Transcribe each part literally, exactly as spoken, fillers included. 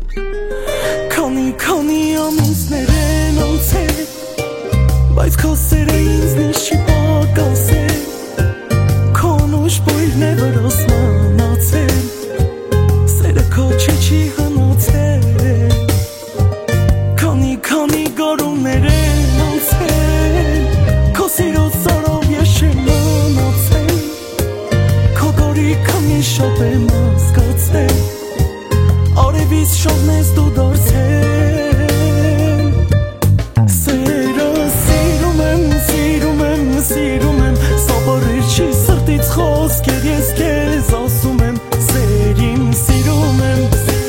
Քանի քանի ամիսներ են անցել, բայց քո սերը ինձնից չի պակասել, քո անուշ բույրն է վրաս մանացել, սերը քո չի չի հնացել, քանի քանի գարուններ են անցել, քո սիրոց սարով ես չեմ մնացել, քո գորիքը մի շապ եմ հասկացել, արևից շողն ես դու դարձել, սերը սիրում եմ, սիրում եմ, սիրում եմ, սովորել չի սրտից խոսքեր, ես քեզ ասում եմ, սեր իմ սիրում եմ,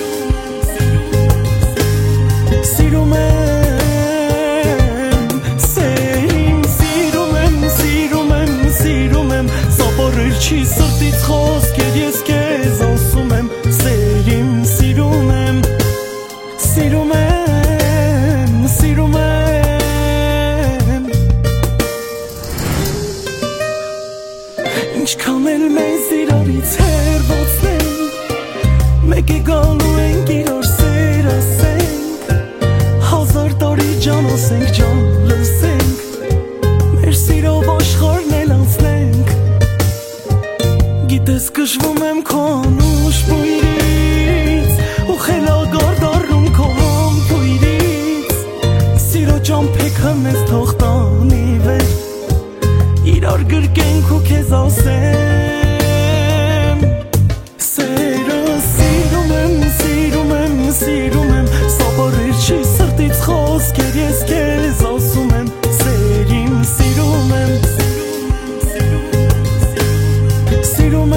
սիրում եմ, սեր իմ սիրում եմ, սիրում եմ, սիրում եմ, սովորել չի սրտից խոսքեր, ես քեզ ասում եմ, սեր իմ սիրում եմ, սիրում եմ, սիրում եմ, ինչքան էլ մեզ իրարից հեռացնենք, մեկ է գալու ենք իրար սեր ասենք, հազար տարի ջան ասենք, ջան լսենք, մեր սիրով աշխարհն էլ անցնենք, գիտես կժվում եմ քո անուշ բույրից, ու խելագար դառնում քո համբույրից, սիրո ճամփեքը մեզ թող տանի վեր, իրար գրկենք ու քեզ ասեմ, սերը սիրում եմ, սիրում եմ, սիրում եմ, սովորել չի սրտից խոսքեր, ես քեզ ասում եմ, սեր իմ սիրում եմ, սիրում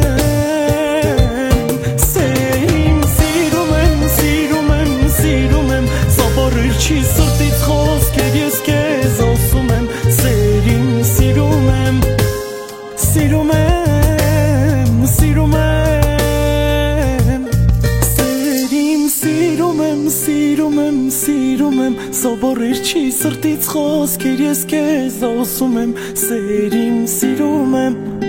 եմ, սեր իմ սիրում եմ, սիրում եմ, սիրում եմ, սովորել չի սրտից խոսքեր, ես քեզ ասում եմ, սեր իմ սիրում եմ, սիրում եմ, սիրում եմ, սեր իմ սիրում եմ, սիրում եմ, սիրում եմ, սովորել չի սրտից խոսքեր, ես քեզ ասում եմ, սեր իմ սիրում եմ